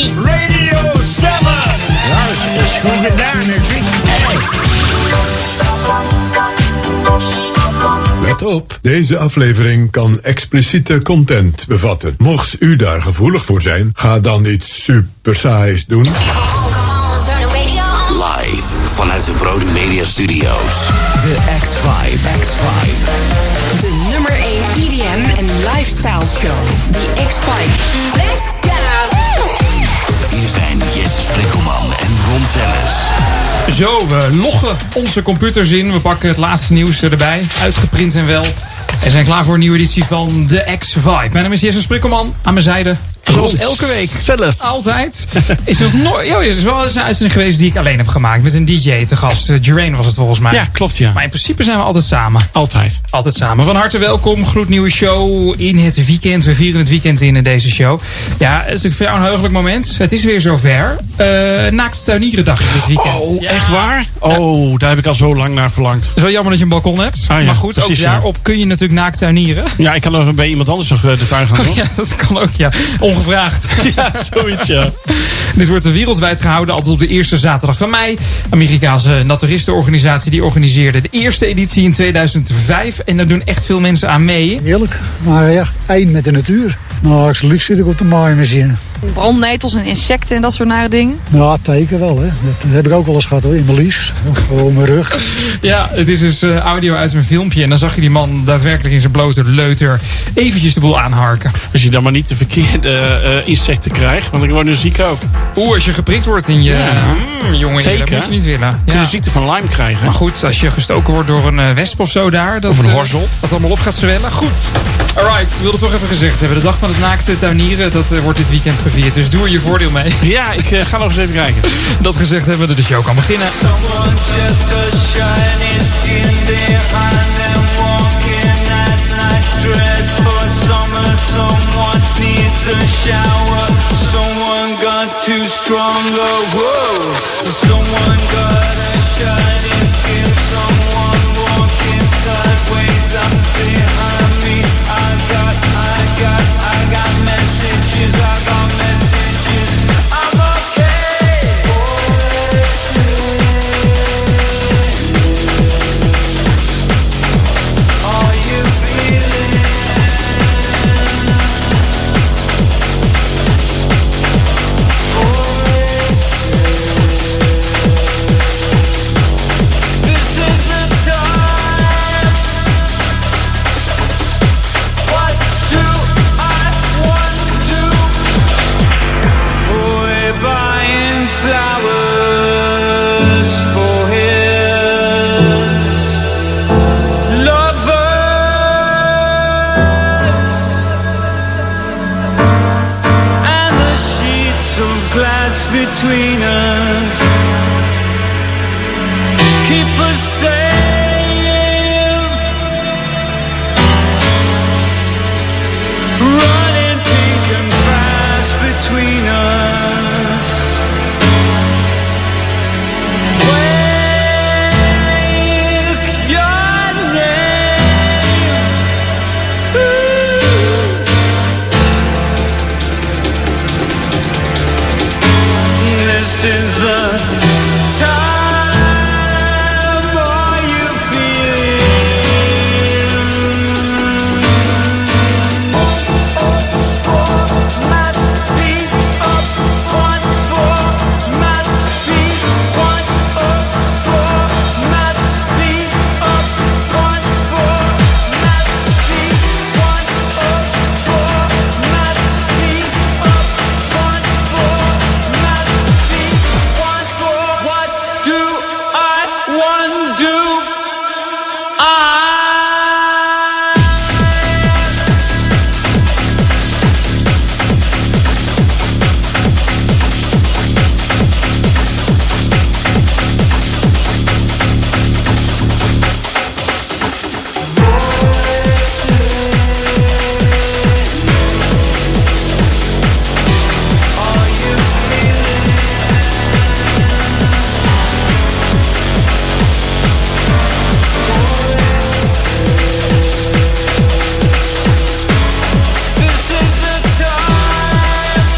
Radio 7. Nou, dat is goed gedaan, hè, Let op, deze aflevering kan expliciete content bevatten. Mocht u daar gevoelig voor zijn, ga dan iets super saais doen. Live vanuit de Brody Media Studios. De X5. De nummer 1 EDM en lifestyle show. The X5. Let's go! Hier zijn Jesse Sprikkelman en Ron Telles. Zo, we loggen onze computers in. We pakken het laatste nieuws erbij. Uitgeprint en wel. En zijn klaar voor een nieuwe editie van de X5. Mijn naam is Jesse Sprikkelman. Aan mijn zijde. Zoals elke week. Zelfs. Altijd. Is er nog is wel eens een uitzending geweest die ik alleen heb gemaakt. Met een DJ te gast. Jerain was het volgens mij. Ja, klopt ja. Maar in principe zijn we altijd samen. Altijd. Altijd samen. Van harte welkom. Gloednieuwe show in het weekend. We vieren het weekend in deze show. Ja, het is natuurlijk voor jou een heugelijk moment. Het is weer zover. Naakt tuinierendag dit weekend. Oh, ja. Echt waar? Oh, ja. Daar heb ik al zo lang naar verlangd. Het is wel jammer dat je een balkon hebt. Ah, ja, maar goed, precies, ook daarop kun je natuurlijk naakt tuinieren. Ja, ik kan nog bij iemand anders nog de tuin gaan doen. Ja, dat kan ook, ja. Ongevraagd. Ja, zoiets, ja. Dit wordt wereldwijd gehouden, altijd op de eerste zaterdag van mei. Amerikaanse naturistenorganisatie die organiseerde de eerste editie in 2005. En daar doen echt veel mensen aan mee. Heerlijk, maar ja, één met de natuur. Nou, ik liefst zit ik op de maaimachine. Brandnetels en insecten en dat soort nare dingen? Ja, teken wel, hè. Dat heb ik ook wel eens gehad, hoor, in mijn lies. Of op mijn rug. Ja, het is dus audio uit een filmpje. En dan zag je die man daadwerkelijk in zijn blote leuter eventjes de boel aanharken. Als je dan maar niet de verkeerde insecten krijgt, want ik word nu ziek ook. Als je geprikt wordt in je... jongen, dat moet je niet willen. Ja. Kun je de ziekte van Lyme krijgen. Maar goed, als je gestoken wordt door een wesp of zo daar... of een horzel. Dat allemaal op gaat zwellen. Goed. Alright, ik wilde toch even gezegd hebben. De dag van het naakte tuinieren, dat wordt dit weekend gevierd. Dus doe er je voordeel mee. Ja, ik ga nog eens even kijken. Dat gezegd hebben we, de show kan beginnen. This is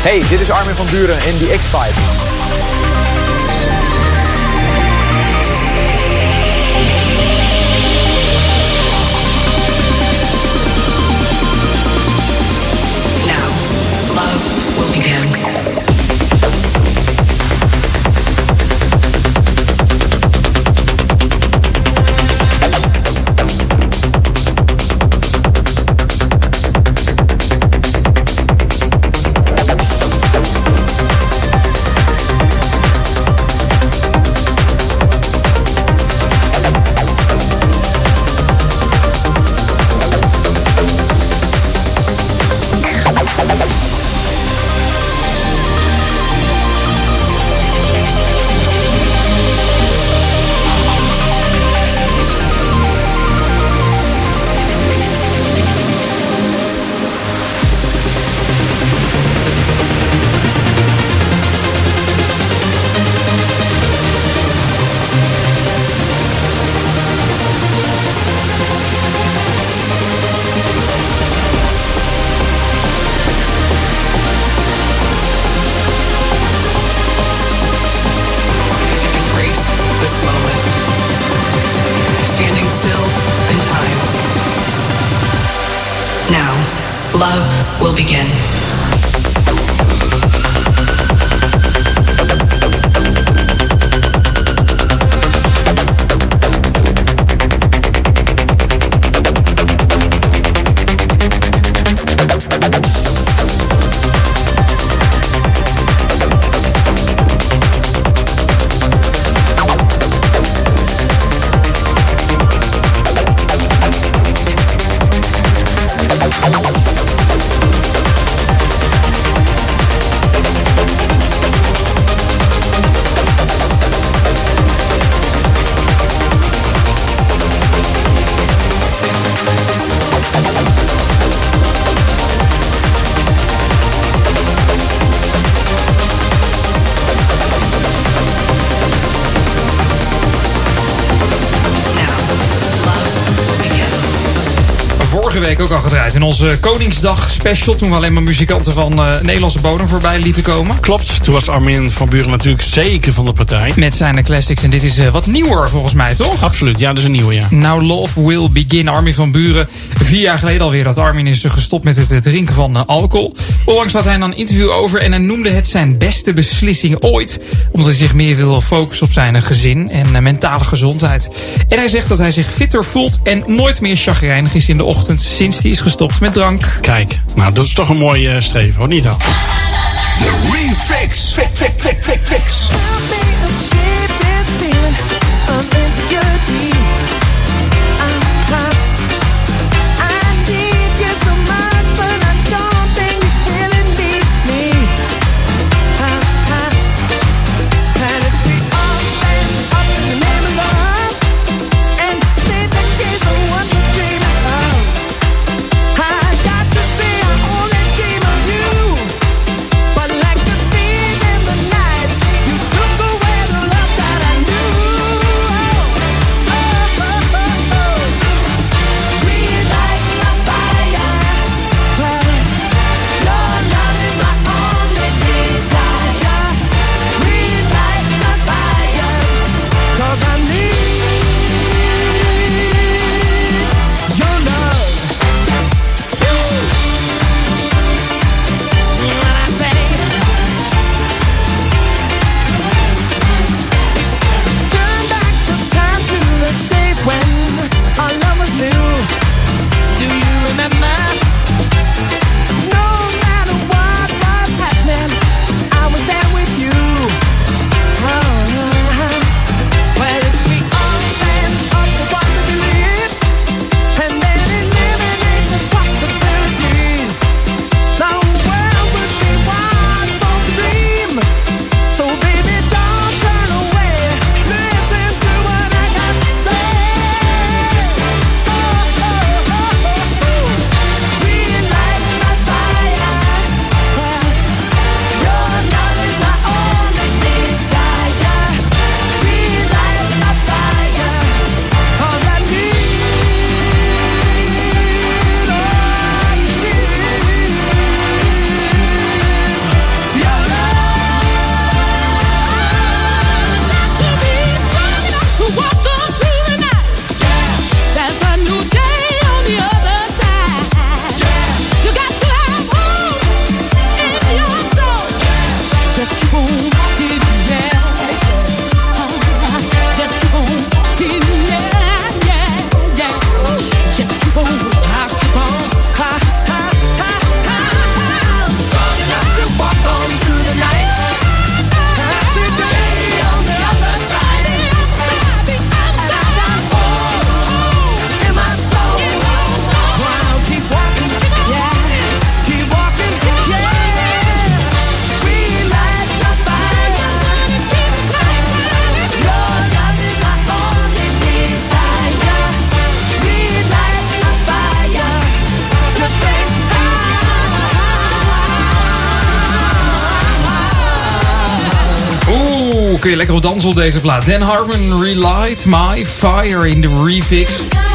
Hey, dit is Armin van Buuren in The X-Fight. Now, love will begin. Love will begin. Vorige week ook al gedraaid in onze Koningsdag special. Toen we alleen maar muzikanten van Nederlandse bodem voorbij lieten komen. Klopt, toen was Armin van Buuren natuurlijk zeker van de partij. Met zijn classics. En dit is wat nieuwer volgens mij, toch? Absoluut, ja, dat is een nieuwe, ja. Now Love Will Begin, Armin van Buuren. 4 jaar geleden alweer dat Armin is gestopt met het drinken van alcohol. Onlangs had hij dan een interview over en hij noemde het zijn beste beslissing ooit. Omdat hij zich meer wil focussen op zijn gezin en mentale gezondheid. En hij zegt dat hij zich fitter voelt en nooit meer chagrijnig is in de ochtend sinds hij is gestopt met drank. Kijk, nou dat is toch een mooi streven, hoor, niet dan? De Remix. Fix. But like the thief in the night, you took away the love. kun je lekker op dansen op deze plaat. Dan Harmon, Relight My Fire in de remix.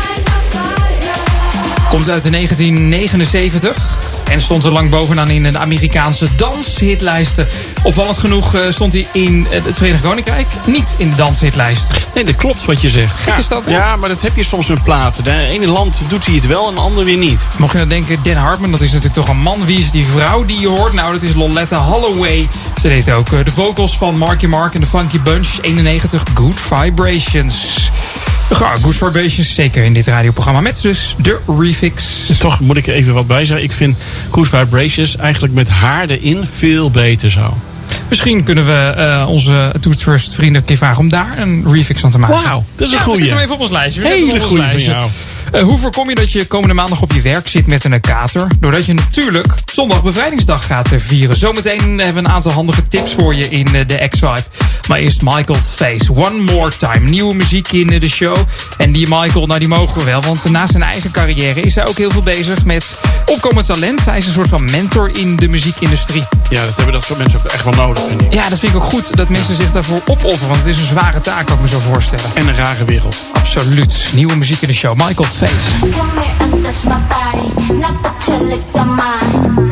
Komt uit de 1979 en stond er lang bovenaan in de Amerikaanse danshitlijsten. Opvallend genoeg stond hij in het Verenigd Koninkrijk niet in de danshitlijst. Nee, dat klopt wat je zegt. Gek is dat, hè? Ja, maar dat heb je soms met platen. De ene land doet hij het wel en de ander weer niet. Mocht je nou denken, Dan Hartman, dat is natuurlijk toch een man. Wie is die vrouw die je hoort? Nou, dat is Loletta Holloway. Ze deed ook de vocals van Marky Mark en de Funky Bunch. 91, Good Vibrations. Ja, Good Vibrations, zeker in dit radioprogramma. Met dus de refix. Toch moet ik er even wat bij zeggen. Ik vind Good Vibrations eigenlijk met haar erin veel beter zo. Misschien kunnen we onze Toot First vrienden een keer vragen om daar een refix van te maken. Wauw, dat is een We goeie. zetten hem even op ons lijstje. Hele goeie van jou. Hoe voorkom je dat je komende maandag op je werk zit met een kater? Doordat je natuurlijk zondag bevrijdingsdag gaat vieren. Zometeen hebben we een aantal handige tips voor je in de X-Vibe. Maar eerst Michael Face, One More Time. Nieuwe muziek in de show. En die Michael, nou die mogen we wel. Want naast zijn eigen carrière is hij ook heel veel bezig met opkomend talent. Hij is een soort van mentor in de muziekindustrie. Ja, dat hebben dat soort mensen ook echt wel nodig, vind ik. Ja, dat vind ik ook goed dat mensen zich daarvoor opofferen. Want het is een zware taak, kan ik me zo voorstellen. En een rare wereld. Absoluut. Nieuwe muziek in de show. Michael Face. Come here and touch my body, now put your lips on mine.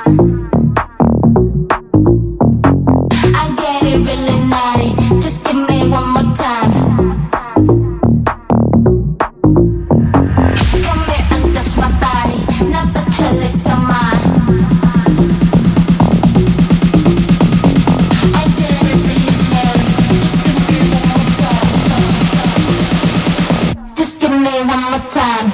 I get it really naughty, just give me one more time. Come here and touch my body, now put your lips on mine. I get it really naughty, just give me one more time.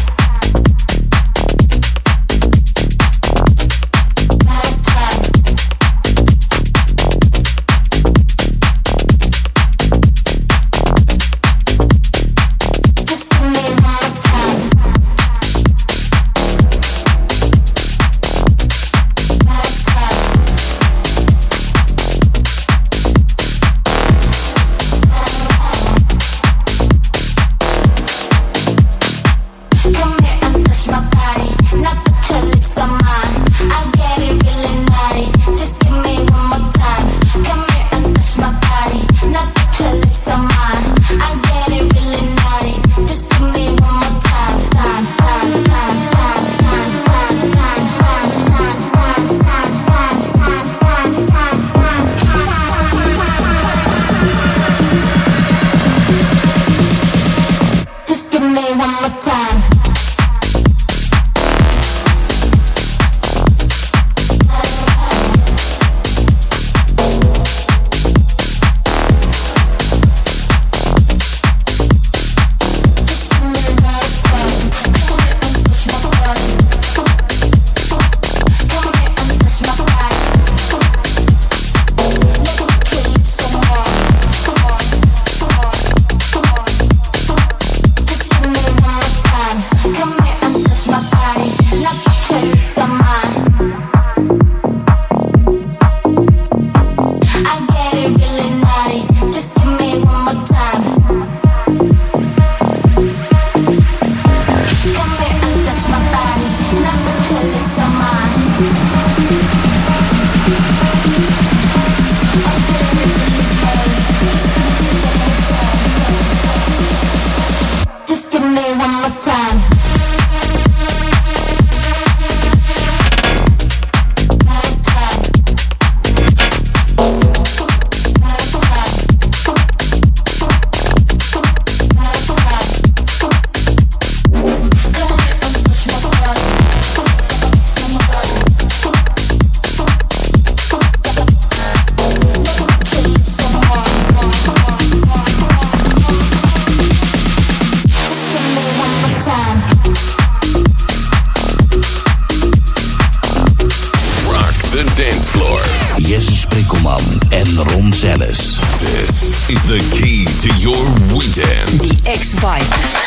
Jesse Sprikkelman en Ron Zelles. This is the key to your weekend. The X-Vibe.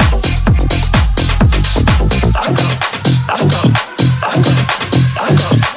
I go.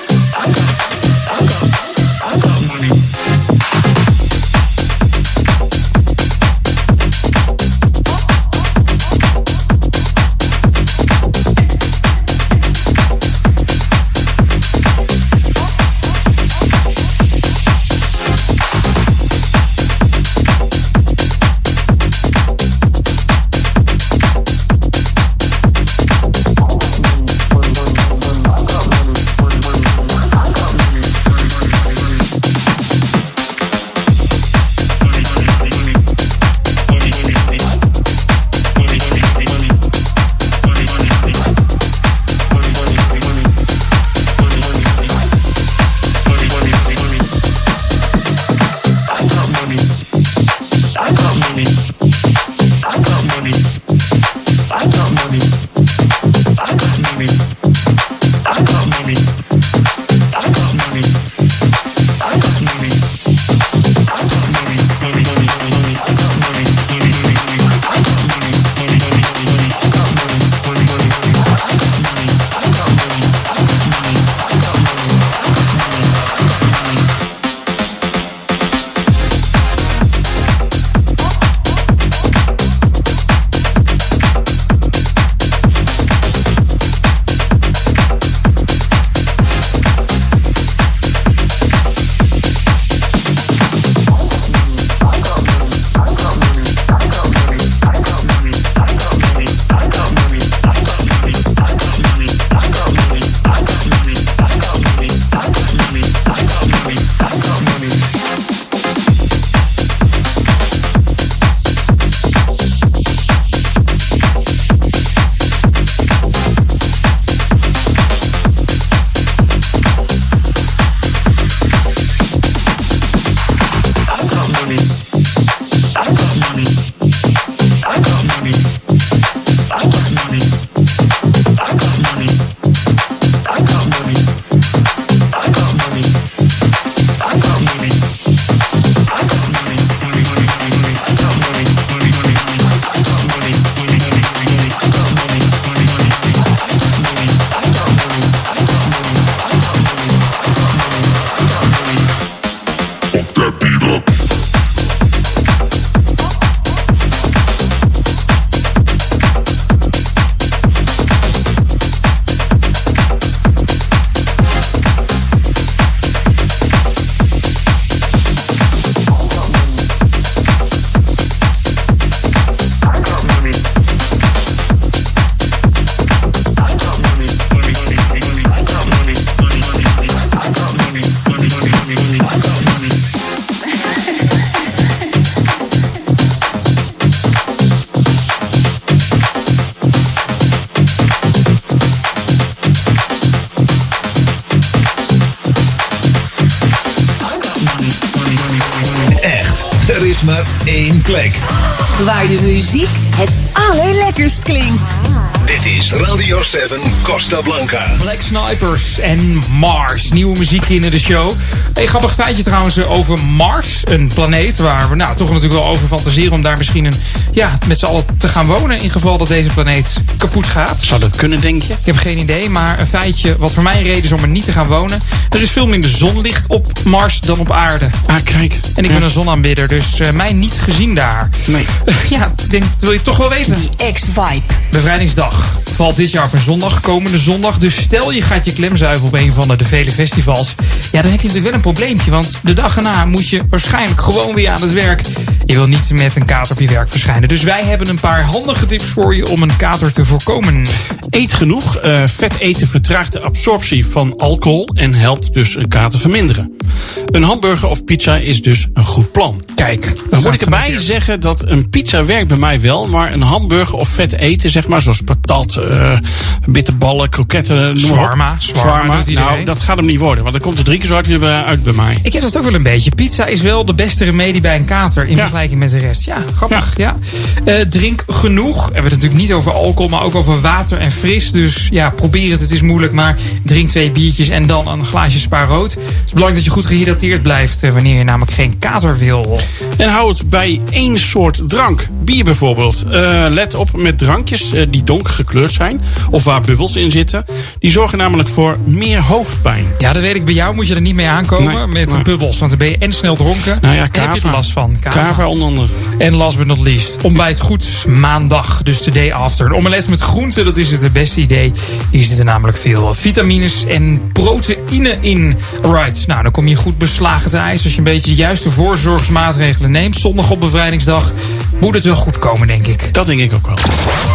Er is maar één plek. Waar de muziek het allerlekkerst klinkt. Dit is Radio 7 Costa Blanca. Black Snipers en Mars. Nieuwe muziek in de show. Een grappig feitje trouwens over Mars. Een planeet waar we toch natuurlijk wel over fantaseren om daar misschien met z'n allen te gaan wonen. In geval dat deze planeet kapot gaat. Zou dat kunnen, denk je? Ik heb geen idee, maar een feitje wat voor mij een reden is om er niet te gaan wonen. Er is veel minder zonlicht op Mars dan op aarde. Ah, kijk. En ik ben een zonaanbidder, dus mij niet gezien daar. Nee. Ja, ik denk, dat wil je toch wel weten. Die X-Vibe. Bevrijdingsdag valt dit jaar op een zondag, komende zondag. Dus stel je gaat je klemzuiven op een van de vele festivals. Ja, dan heb je natuurlijk wel een probleempje. Want de dag erna moet je waarschijnlijk gewoon weer aan het werk. Je wil niet met een kater op je werk verschijnen. Dus wij hebben een paar handige tips voor je om een kater te voorkomen. Eet genoeg. Vet eten vertraagt de absorptie van alcohol en helpt dus een kater verminderen. Een hamburger of pizza is dus een goed plan. Kijk, dan moet ik erbij zeggen dat een pizza werkt bij mij wel, maar een hamburger of vet eten, zeg maar, zoals patat, bitterballen, kroketten, Shawarma. Nou, dat gaat hem niet worden, want dan komt er 3 keer zo hard weer uit bij mij. Ik heb dat ook wel een beetje. Pizza is wel de beste remedie bij een kater in vergelijking met de rest. Ja, grappig. Ja. Drink genoeg. We hebben het natuurlijk niet over alcohol, maar ook over water en fris. Dus ja, probeer het. Het is moeilijk, maar drink 2 biertjes en dan een glaasje Spa rood. Het is belangrijk dat je goed gehydrateerd blijft wanneer je namelijk geen kater wil. En hou het bij 1 soort drank. Bier bijvoorbeeld. Let op met drankjes die donker gekleurd zijn of waar bubbels in zitten. Die zorgen namelijk voor meer hoofdpijn. Ja, dat weet ik. Bij jou moet je er niet mee aankomen met bubbels. Want dan ben je en snel dronken. Nou ja, en heb je er last van. Kava onder andere. En last but not least. Ontbijt goed maandag. Dus de day after. Een omelet met groenten, dat is het beste idee. Hier zitten namelijk veel vitamines en proteïne in. Right. Nou, dan kom je goed beslagen te ijs. Als je een beetje de juiste voorzorgsmaatregelen neemt. Zondag op bevrijdingsdag. Moet het wel goed komen, denk ik. Dat denk ik ook wel.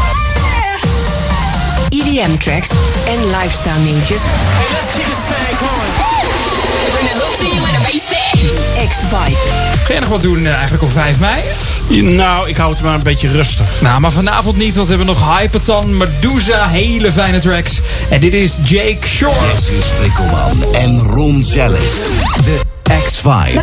EDM tracks en lifestyle nieuwtjes. X-Vibe. Ga jij nog wat doen eigenlijk op 5 mei? Nou, ik hou het maar een beetje rustig. Nou, maar vanavond niet, want we hebben nog Hyperton, Medusa, hele fijne tracks. En dit is Jake Shore. Jesse Sprikkelman en Ron Zellis. De X-Vibe.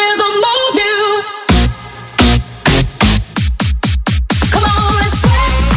Come on, let's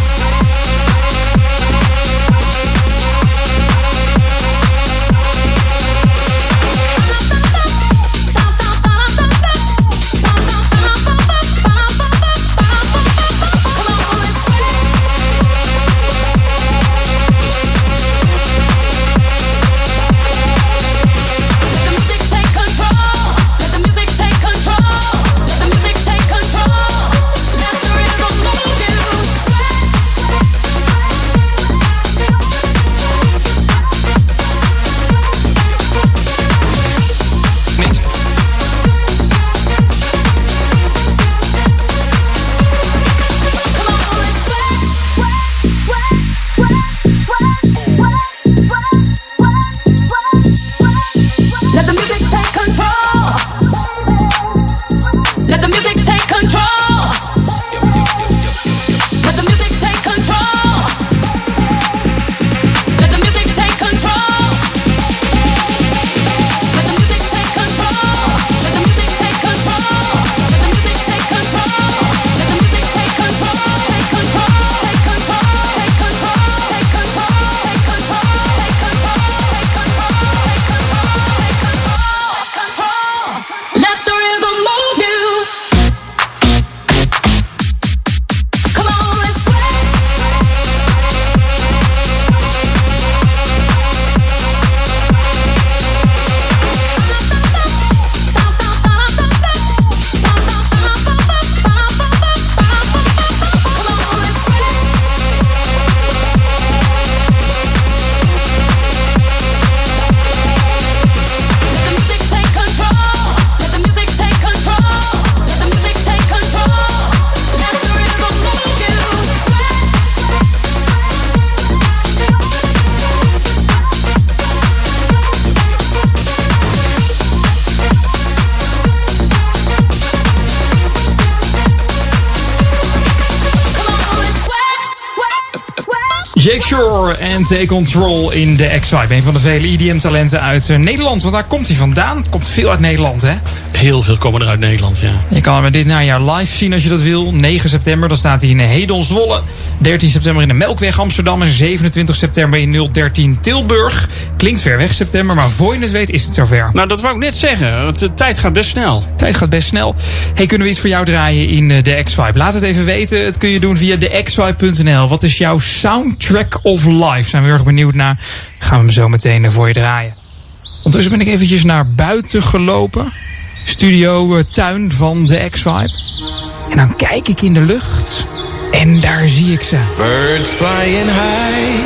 Jake Shore en Take Control in de X-Vibe. Een van de vele EDM-talenten uit Nederland. Want daar komt hij vandaan. Komt veel uit Nederland, hè? Heel veel komen er uit Nederland, ja. Je kan hem dit najaar live zien als je dat wil. 9 september, dan staat hij in Hedel Zwolle. 13 september in de Melkweg Amsterdam. En 27 september in 013 Tilburg. Klinkt ver weg september, maar voor je het weet is het zover. Nou, dat wou ik net zeggen. Want de tijd gaat best snel. Tijd gaat best snel. Hey, kunnen we iets voor jou draaien in de X-Vibe? Laat het even weten. Het kun je doen via thexvibe.nl. Wat is jouw soundtrack of life? Zijn we erg benieuwd naar. Gaan we hem zo meteen voor je draaien. Ondertussen ben ik eventjes naar buiten gelopen. Studio tuin van de X-Vibe. En dan kijk ik in de lucht. En daar zie ik ze. Birds flying high.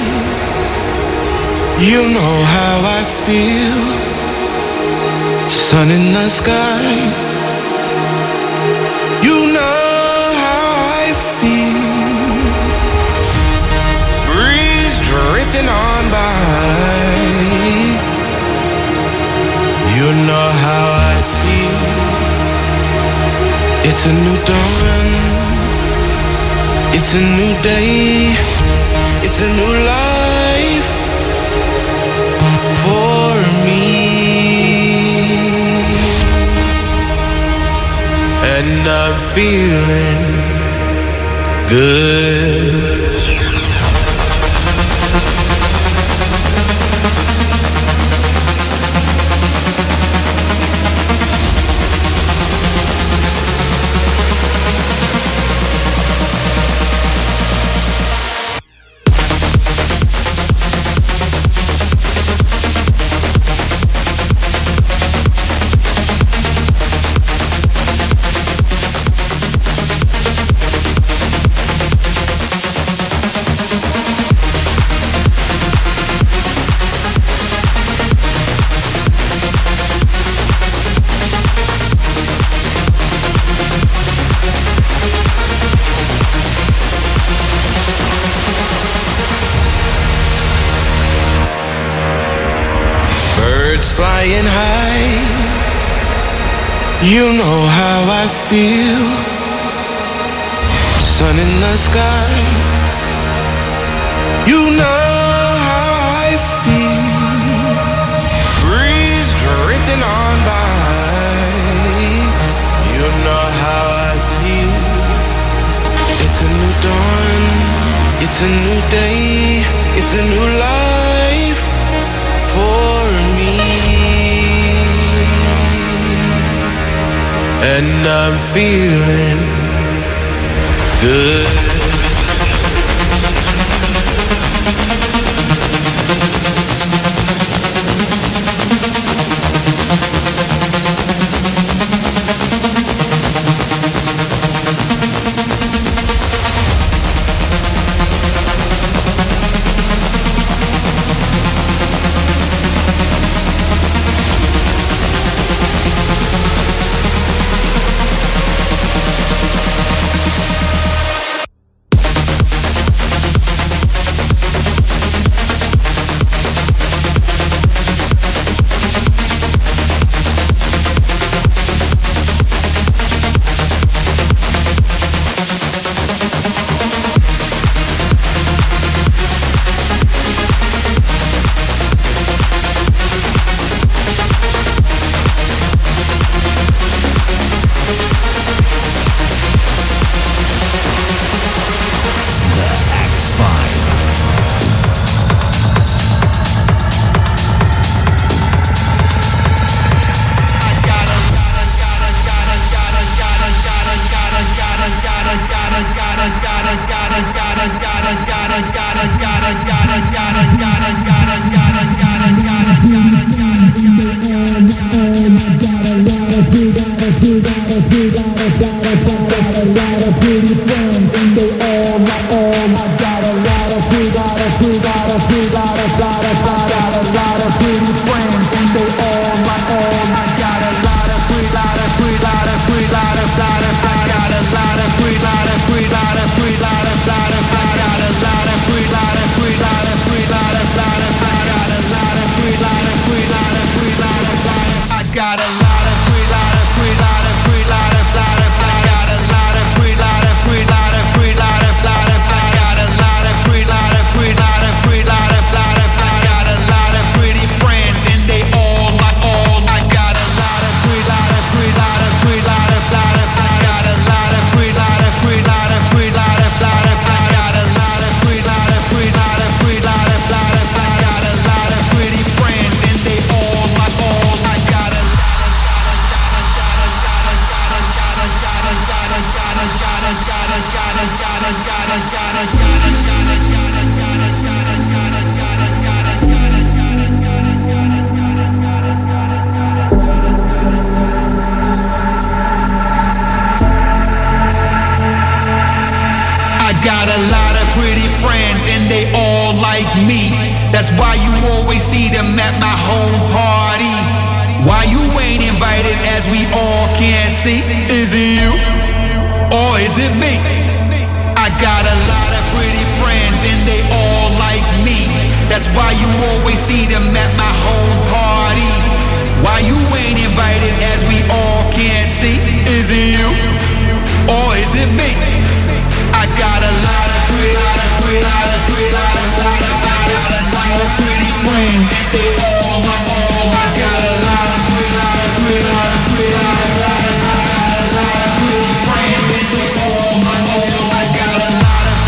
You know how I feel. Sun in the sky. You know how I feel. Breeze drifting on by. You know how I feel. It's a new dawn. It's a new day. It's a new life for me. And I'm feeling good. Flying high, you know how I feel. Sun in the sky, you know how I feel. Breeze drifting on by, you know how I feel. It's a new dawn, it's a new day, it's a new life for me. And I'm feeling good. Free why you always see them at my home party. Why you ain't invited as we all can see? Is it you or is it me? I got a lot of pretty friends and they all like me. That's why you always see them at my home party. Why you ain't invited as we all can see? Is it you or is it me? I got a lot of pretty friends and they all I got a lot of pretty friends and they all I got a lot of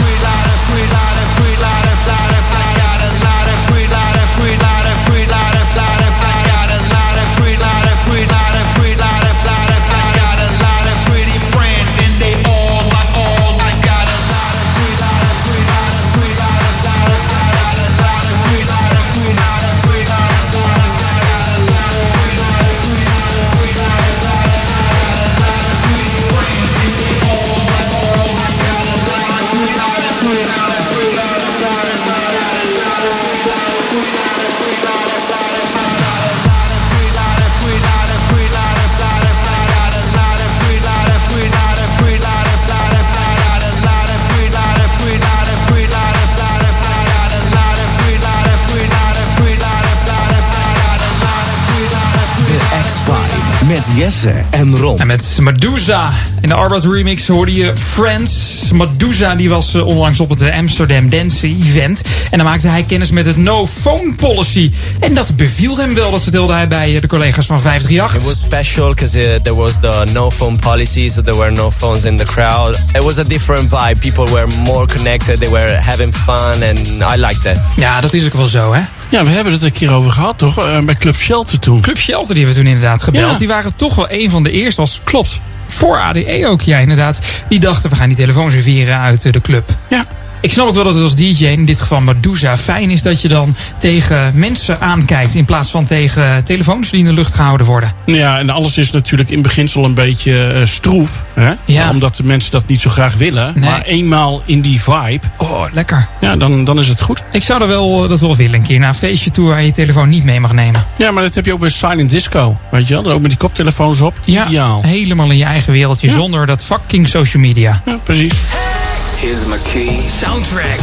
Met Jesse en Ron. En met Medusa. In de Arbad remix hoorde je Friends. Medusa die was onlangs op het Amsterdam Dance Event. En dan maakte hij kennis met het No Phone Policy. En dat beviel hem wel, dat vertelde hij bij de collega's van 538. It was special because there was the no phone policy, so there were no phones in the crowd. It was a different vibe. People were more connected, they were having fun and I liked that. Ja, dat is ook wel zo, hè? Ja, we hebben het een keer over gehad, toch? Bij Club Shelter toen. Club Shelter, die hebben we toen inderdaad gebeld. Ja. Die waren toch wel een van de eerste, klopt. Voor ADE ook, ja, inderdaad. Die dachten, we gaan die telefoons serveren uit de club. Ja. Ik snap ook wel dat het als DJ, in dit geval Medusa, fijn is dat je dan tegen mensen aankijkt in plaats van tegen telefoons die in de lucht gehouden worden. Ja, en alles is natuurlijk in beginsel een beetje stroef. Hè? Ja. Omdat de mensen dat niet zo graag willen. Nee. Maar eenmaal in die vibe. Oh, lekker. Ja, dan is het goed. Ik zou er wel dat wel willen een keer. Naar een feestje toe waar je telefoon niet mee mag nemen. Ja, maar dat heb je ook bij Silent Disco. Weet je wel? Dan ook met die koptelefoons op. Ja, ideaal. Helemaal in je eigen wereldje. Ja. Zonder dat fucking social media. Ja, precies. Here's my key. Soundtrack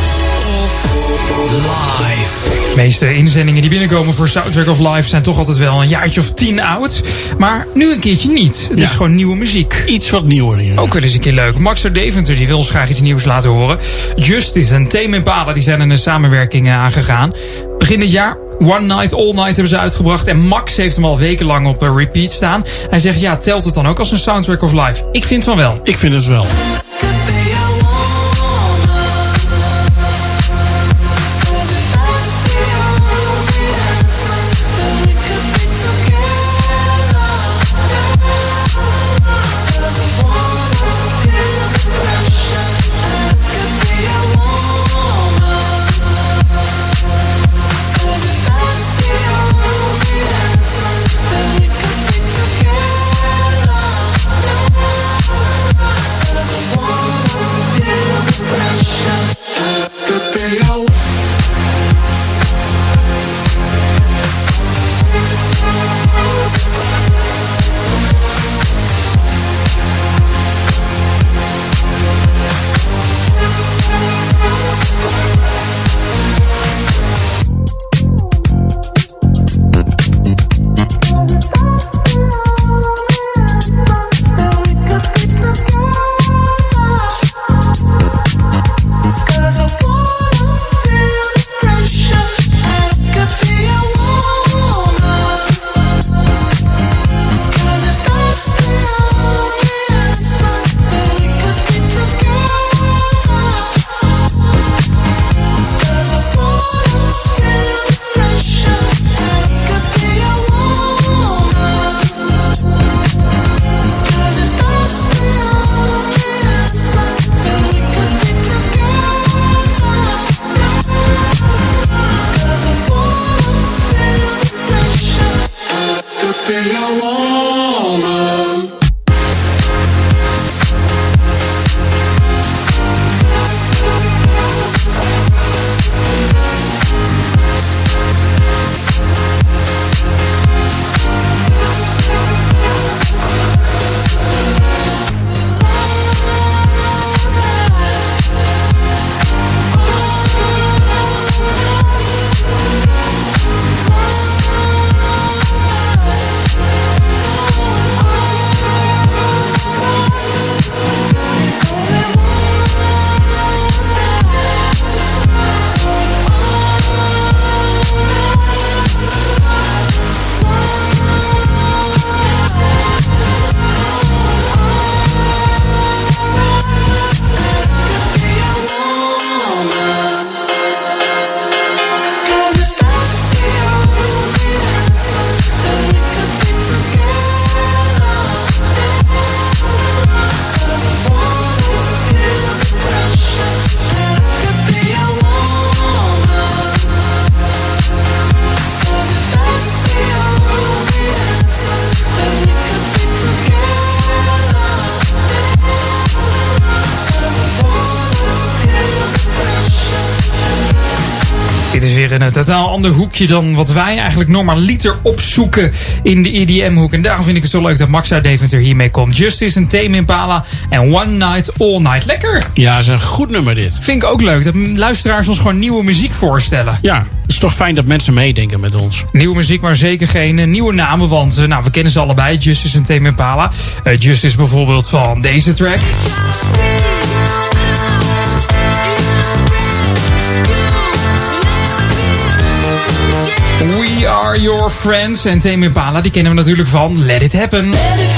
Live. De meeste inzendingen die binnenkomen voor Soundtrack of Live zijn toch altijd wel een jaartje of 10 oud. Maar nu een keertje niet. Het is gewoon nieuwe muziek. Iets wat nieuwer hier. Ook wel eens een keer leuk. Max Deventer die wil ons graag iets nieuws laten horen. Justice en Tame Impala die zijn een samenwerking aangegaan. Begin dit jaar, One Night, All Night hebben ze uitgebracht. En Max heeft hem al wekenlang op repeat staan. Hij zegt, ja, telt het dan ook als een Soundtrack of Live? Ik vind van wel. Ik vind het wel. One Dit is weer een totaal ander hoekje dan wat wij eigenlijk normaliter opzoeken in de EDM-hoek. En daarom vind ik het zo leuk dat Max uit Deventer hiermee komt. Justice en Tame Impala en One Night All Night. Lekker! Ja, dat is een goed nummer dit. Vind ik ook leuk, dat luisteraars ons gewoon nieuwe muziek voorstellen. Ja, het is toch fijn dat mensen meedenken met ons. Nieuwe muziek, maar zeker geen nieuwe namen, want we kennen ze allebei, Justice en Tame Impala. Justice bijvoorbeeld van deze track. We Are Your Friends en Tame Impala, die kennen we natuurlijk van Let It Happen.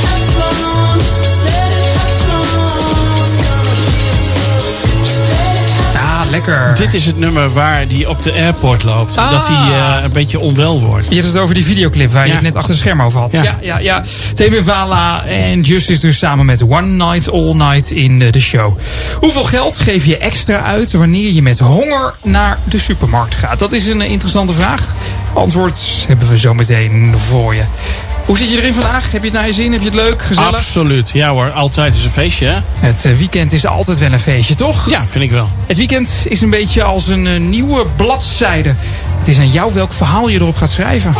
Lekker. Dit is het nummer waar die op de airport loopt. Dat hij een beetje onwel wordt. Je hebt het over die videoclip waar je het net achter het scherm over had. Ja. Tame Impala en Justice dus samen met One Night All Night in de show. Hoeveel geld geef je extra uit wanneer je met honger naar de supermarkt gaat? Dat is een interessante vraag. Antwoord hebben we zo meteen voor je. Hoe zit je erin vandaag? Heb je het naar je zin? Heb je het leuk? Gezellig? Absoluut. Ja hoor, altijd is een feestje. Hè? Het weekend is altijd wel een feestje, toch? Ja, vind ik wel. Het weekend is een beetje als een nieuwe bladzijde. Het is aan jou welk verhaal je erop gaat schrijven.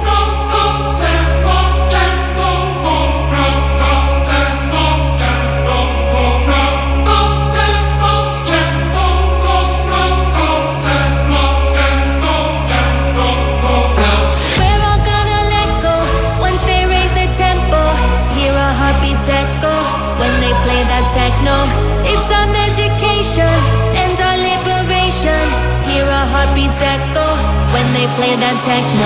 Play that techno.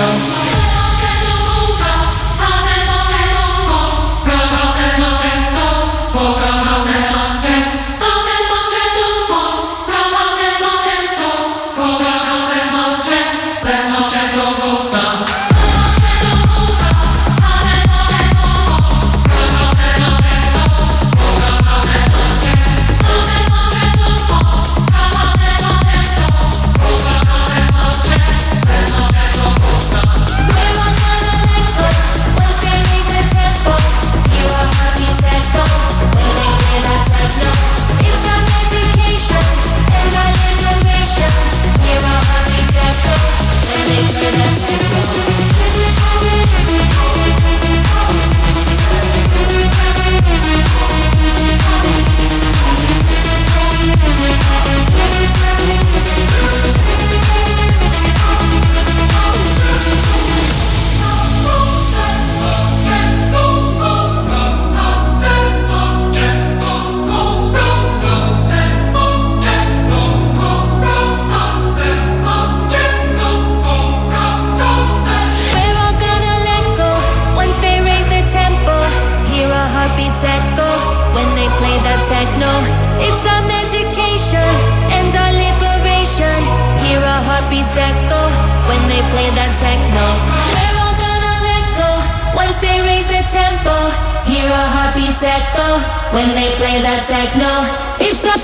When they play that techno, it's the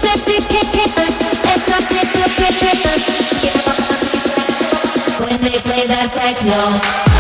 when they play that techno.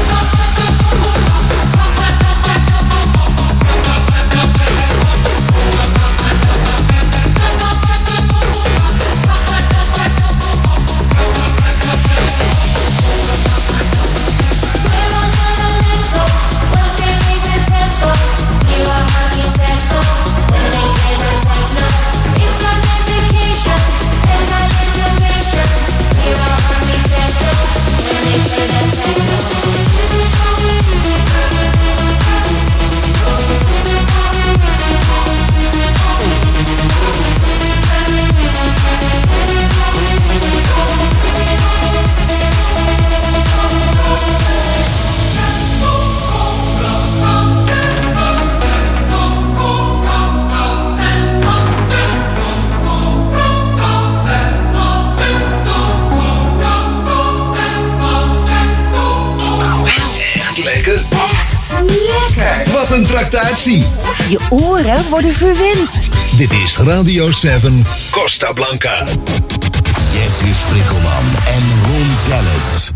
Wat een tractatie. Je oren worden verwend. Dit is Radio 7 Costa Blanca. Jesse Sprikkelman en Ron Zellis.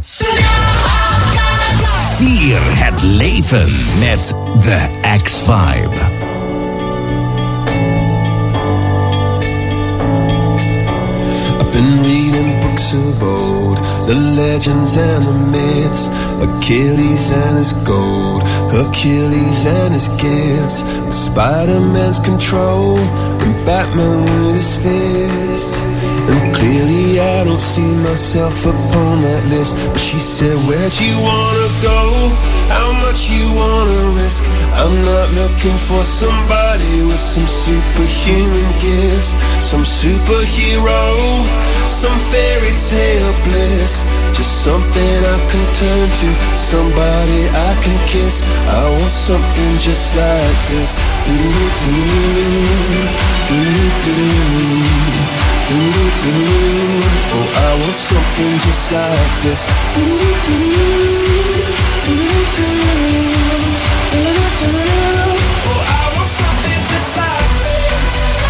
Vier het leven met The X-Vibe. I've been reading books of old, the legends and the myths, Achilles and his gold, Achilles and his gifts, Spider-Man's control, and Batman with his fist. And clearly I don't see myself upon that list. But she said, where'd you wanna go? How much you wanna risk? I'm not looking for somebody with some superhuman gifts, some superhero, some fairy tale bliss. Just something I can turn to, somebody I can kiss. I want something just like this. Do-do-do, do-do-do. Oh, I want something just like this. Oh, I want something just like this.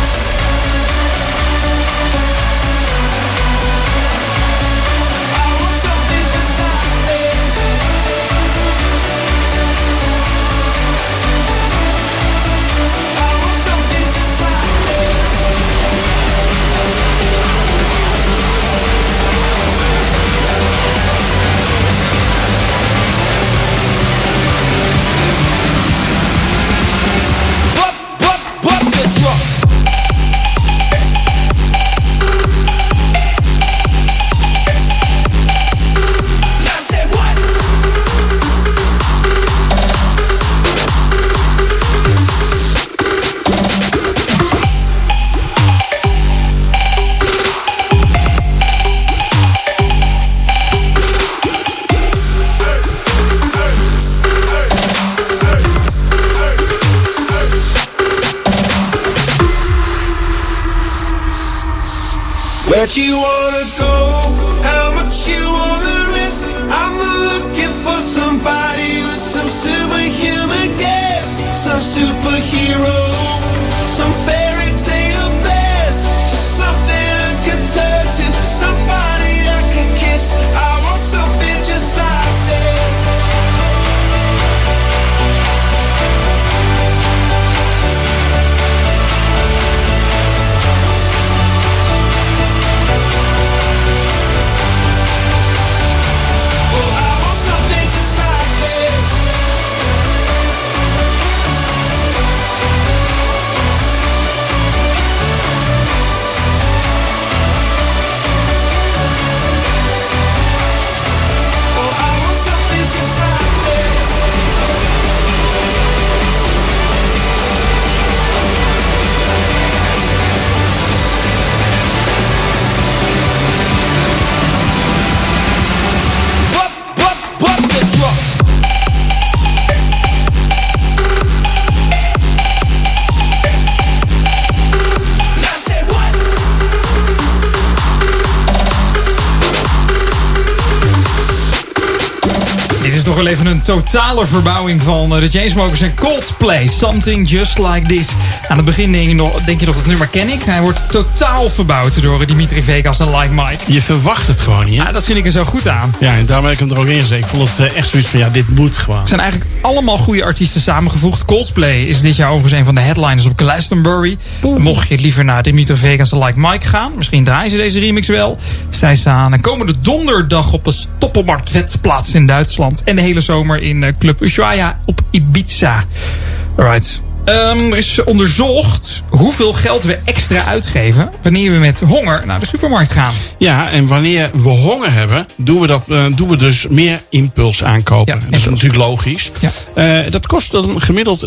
I want something just like this. I want something just like this. Where'd you wanna go? How much you wanna risk? I'm not looking for somebody with some superhuman gifts, some superhero, some fairy tale bliss. Just something I can turn to, somebody I can kiss. I want something just like this. Nog wel even een totale verbouwing van de Chainsmokers en Coldplay. Something Just Like This. Aan het begin denk je nog dat nummer ken ik. Hij wordt totaal verbouwd door Dimitri Vegas en Like Mike. Je verwacht het gewoon niet, hè? Ja, dat vind ik er zo goed aan. Ja, en daarom heb ik hem er ook in gezet. Ik vond het echt zoiets van, ja, dit moet gewoon. Het zijn eigenlijk allemaal goede artiesten samengevoegd. Coldplay is dit jaar overigens een van de headliners op Glastonbury. Mocht je liever naar Dimitri Vegas en Like Mike gaan, misschien draaien ze deze remix wel. Zij staan komende donderdag op de Stoppelmarkt-Wetplaats in Duitsland. En de hele zomer in Club Ushuaia op Ibiza. Alright. Er is onderzocht hoeveel geld we extra uitgeven wanneer we met honger naar de supermarkt gaan. Ja, en wanneer we honger hebben, doen we dus meer impuls aankopen. Ja, dat is natuurlijk logisch. Ja. Dat kost dan gemiddeld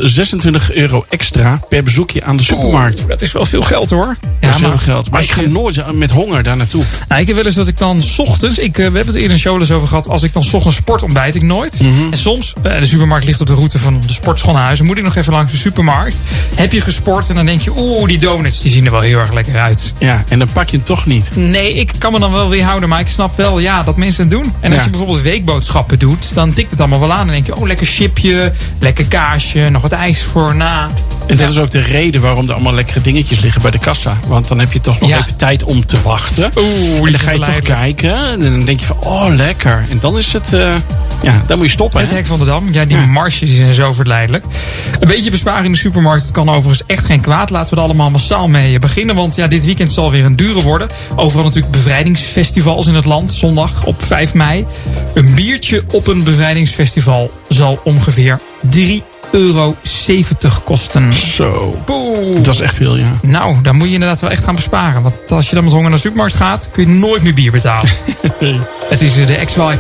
€26 extra per bezoekje aan de supermarkt. Dat is wel veel geld, hoor. Ja, dat is veel geld. Maar ik ga nooit met honger daar naartoe. Nou, ik heb wel eens dat ik dan 's ochtends, we hebben het eerder in show over gehad, als ik dan 's ochtends sport, ontbijt ik nooit. En soms, de supermarkt ligt op de route van de sportschool naar huis, dan moet ik nog even langs de supermarkt. Heb je gesport en dan denk je, die donuts die zien er wel heel erg lekker uit. Ja, en dan pak je het toch niet. Nee, ik kan me dan wel weerhouden, maar ik snap wel dat mensen het doen. En als je bijvoorbeeld weekboodschappen doet, dan tikt het allemaal wel aan. Dan denk je, lekker chipje, lekker kaasje, nog wat ijs voor na. En dat is ook de reden waarom er allemaal lekkere dingetjes liggen bij de kassa. Want dan heb je toch nog even tijd om te wachten. En dan ga je toch kijken en dan denk je van, lekker. En dan is het Ja, dan moet je stoppen. Het hek van de Dam. Ja, die marges zijn zo verleidelijk. Een beetje besparen in de supermarkt kan overigens echt geen kwaad. Laten we er allemaal massaal mee beginnen. Want ja, dit weekend zal weer een dure worden. Overal natuurlijk bevrijdingsfestivals in het land. Zondag op 5 mei. Een biertje op een bevrijdingsfestival zal ongeveer €3,70 kosten. Zo. Dat is echt veel, ja. Nou, daar moet je inderdaad wel echt gaan besparen. Want als je dan met honger naar de supermarkt gaat, kun je nooit meer bier betalen. Nee. Het is de X-Vibe.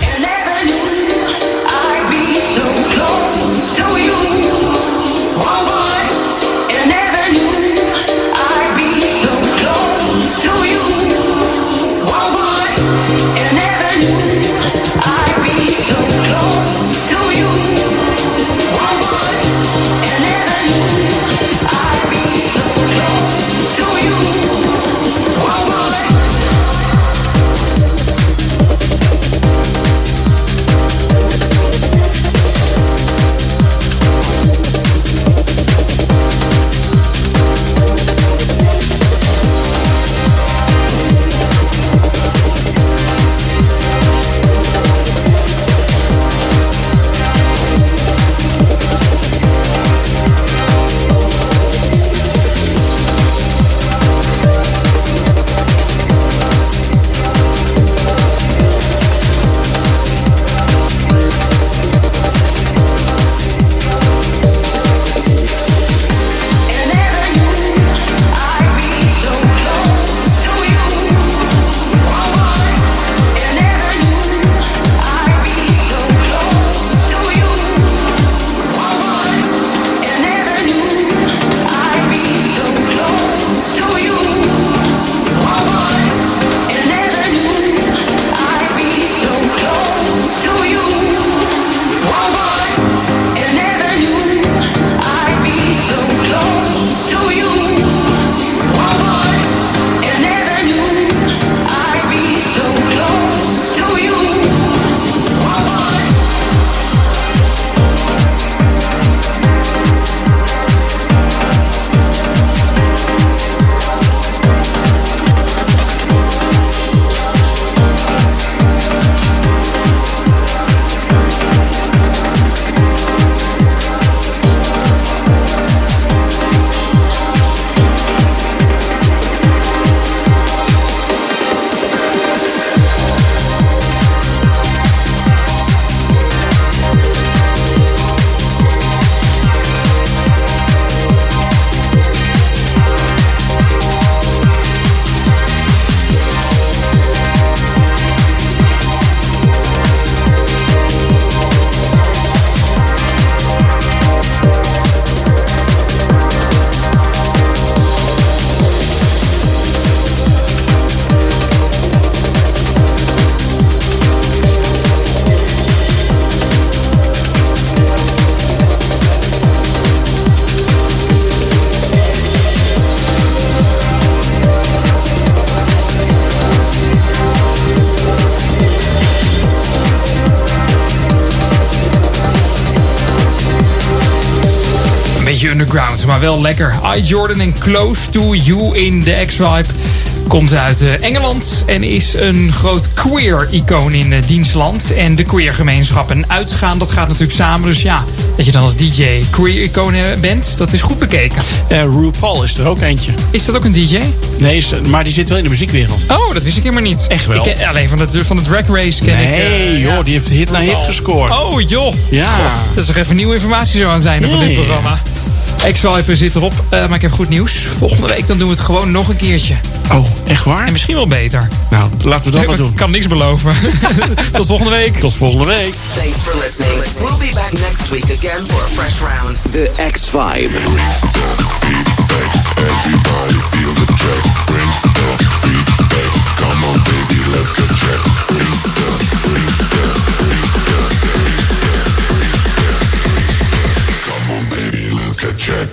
Underground, maar wel lekker. I.Jordan en Close to You in de X-Vibe. Komt uit Engeland en is een groot queer-icoon in diens land. En de queer-gemeenschap en uitgaan, dat gaat natuurlijk samen. Dus ja, dat je dan als DJ queer-icoon bent, dat is goed bekeken. RuPaul is er ook eentje. Is dat ook een DJ? Nee, maar die zit wel in de muziekwereld. Oh, dat wist ik helemaal niet. Echt wel? Ik ken, alleen van de Drag Race ken ik. Nee, joh, die heeft hit na hit gescoord. Oh, joh. Ja. God, dat is toch even nieuwe informatie zo aan het zijn van dit programma. X-Vibe zit erop, maar ik heb goed nieuws. Volgende week dan doen we het gewoon nog een keertje. Oh, echt waar? En misschien wel beter. Nou, laten we dat maar doen. Ik kan niks beloven. Tot volgende week. Tot volgende week. Thanks for listening. We'll be back next week again for a fresh round. The X-Vibe. Everybody feel the track. Bring the beat back. Come on, baby, let's get check. Bring Come on, baby, let's get check.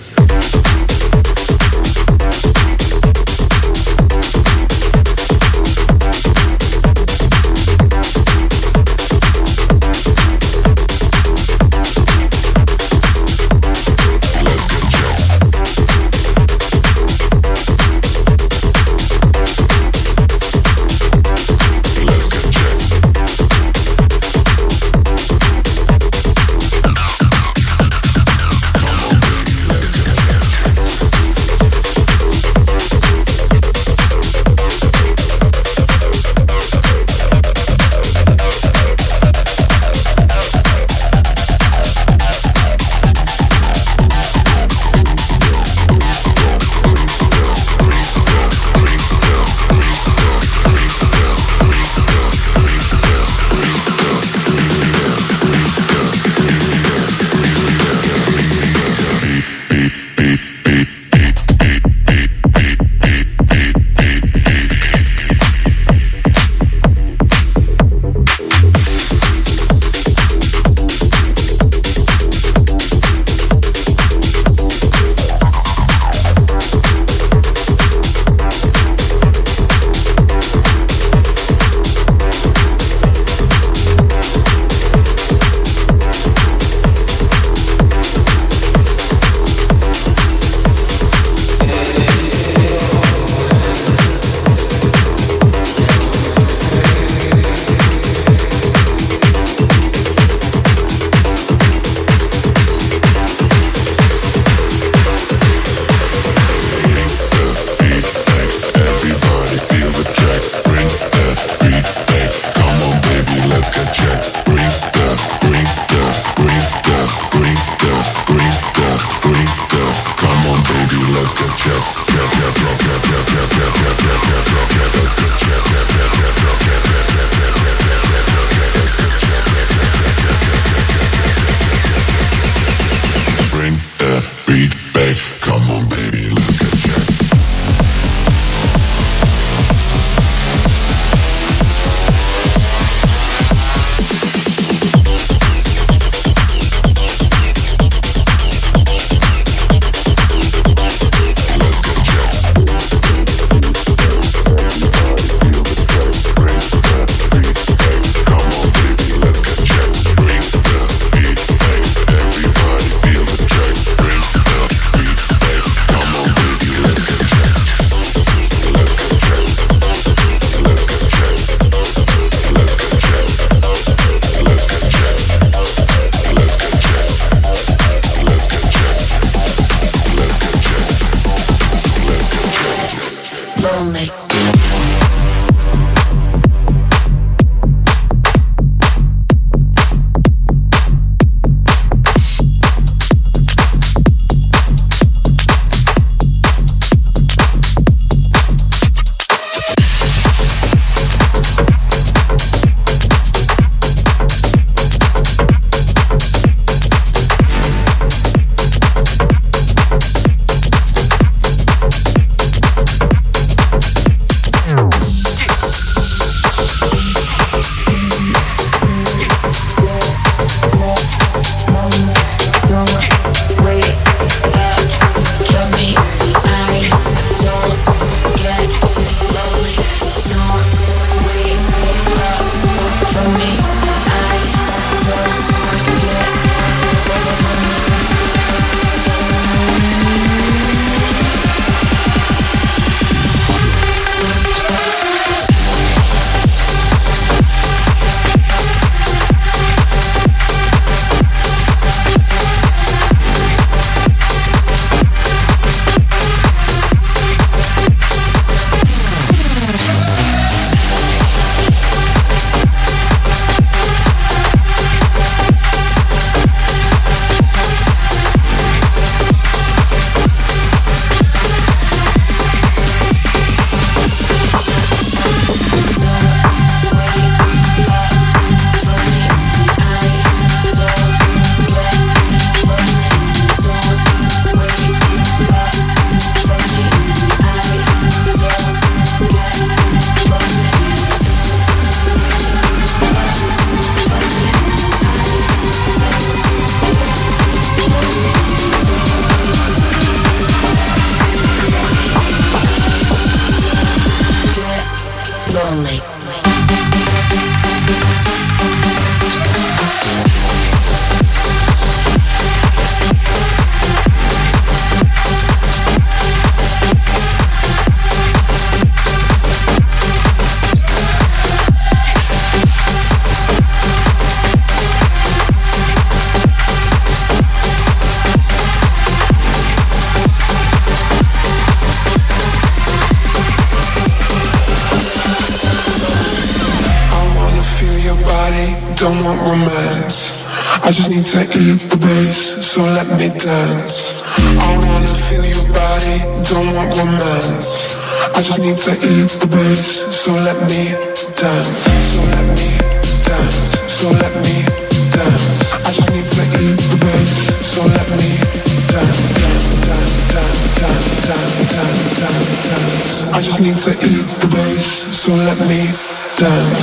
body, don't want romance. I just need to eat the bass, so let me dance. I wanna feel your body, don't want romance. I just need to eat the bass, so let me dance. So let me dance, so let me dance. I just need to eat the bass, so let me dance, dance, dance, dance, dance, dance, dance, dance. I just need to eat the bass, so let me dance.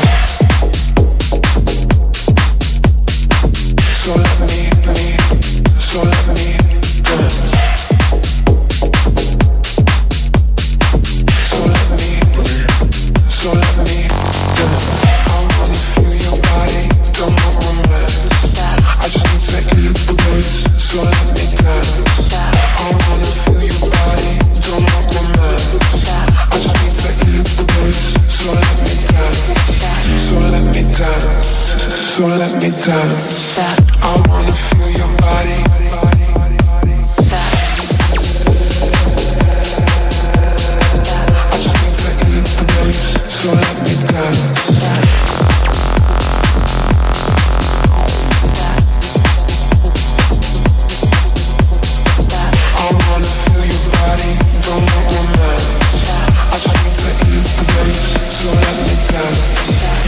So let me dance. So let me dance. So let me dance. I wanna feel your body, don't want romance. I just need to eat the bass, so let me dance. I wanna feel your body, don't want romance. I just need to eat the bass, so let me dance. So let me dance. So let me dance. I wanna feel your body. I just need to eat the bass, so let me dance. I wanna feel your body, don't want romance. I just need to eat the bass, so let me dance.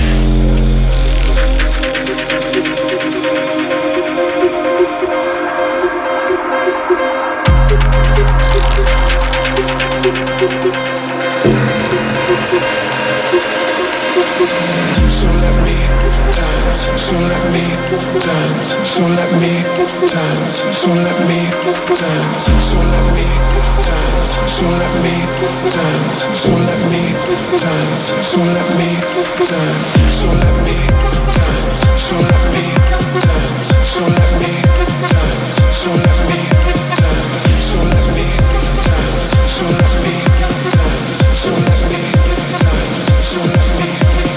So let me dance, so let me dance, so let me dance, so let me dance, so let me dance, so let me dance, so let me dance, so let me dance, so let me dance, so let me dance, so let me dance, so let me dance, so let me dance, so let me dance, so let me dance, so let me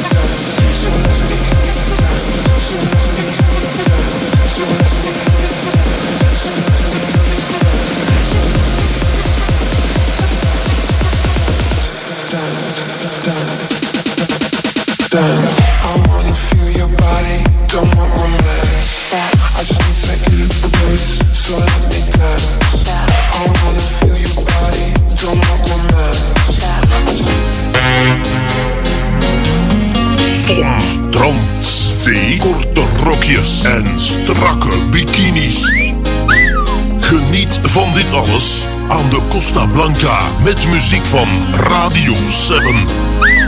dance. I wanna feel your body, don't want romance. I just need to eat the bass, so let me dance. I wanna feel your body, don't want romance. Zon, strand, zee, korte rokjes en strakke bikinis. Geniet van dit alles aan de Costa Blanca met muziek van Radio 7.